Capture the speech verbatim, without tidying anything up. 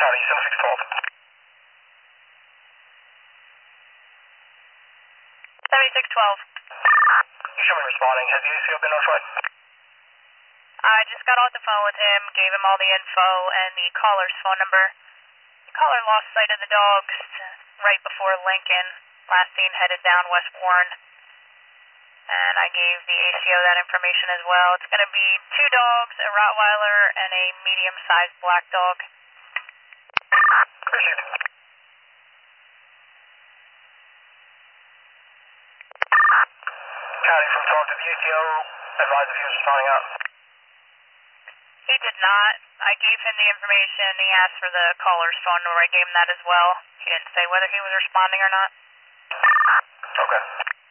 County, seven six twelve. seventy-six twelve. You should be responding. Has the A C O been notified? I just got off the phone with him, gave him all the info and the caller's phone number. The caller lost sight of the dogs right before Lincoln, last seen headed down West Warren. And I gave the A C O that information as well. It's going to be two dogs, a Rottweiler, and a medium-sized black dog. Received. County, from talk to the A C O, advise if he was responding out. He did not. I gave him the information. He asked for the caller's phone number. I gave him that as well. He didn't say whether he was responding or not. Okay.